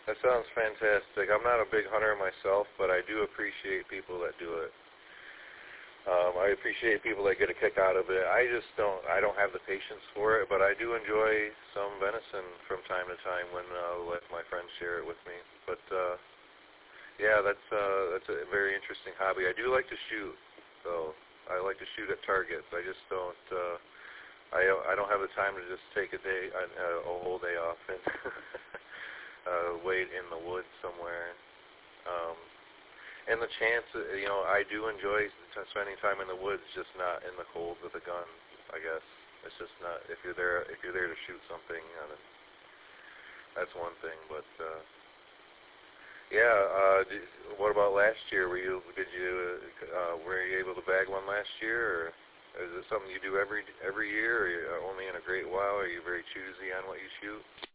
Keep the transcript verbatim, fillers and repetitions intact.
That sounds fantastic. I'm not a big hunter myself, but I do appreciate people that do it. Um, I appreciate people that get a kick out of it. I just don't, I don't have the patience for it, but I do enjoy some venison from time to time when uh, let my friends share it with me. But uh, yeah, that's uh, that's a very interesting hobby. I do like to shoot, though. I like to shoot at targets. I just don't, uh, I I don't have the time to just take a day, a, a whole day off and uh, wait in the woods somewhere. Um, And the chance, you know, I do enjoy spending time in the woods, just not in the cold with a gun. I guess it's just not. If you're there, if you're there to shoot something, uh, then that's one thing. But uh, yeah, uh, did, what about last year? Were you did you uh, were you able to bag one last year, or is it something you do every every year, or you only in a great while? Are you very choosy on what you shoot?